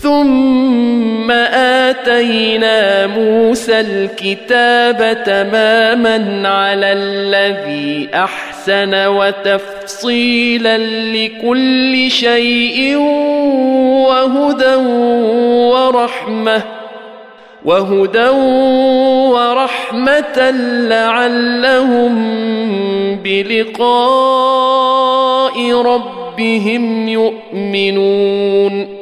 ثم آتينا موسى الكتاب تماما على الذي أحسن وتفصيلا لكل شيء وهدى ورحمة لعلهم بلقاء ربهم يؤمنون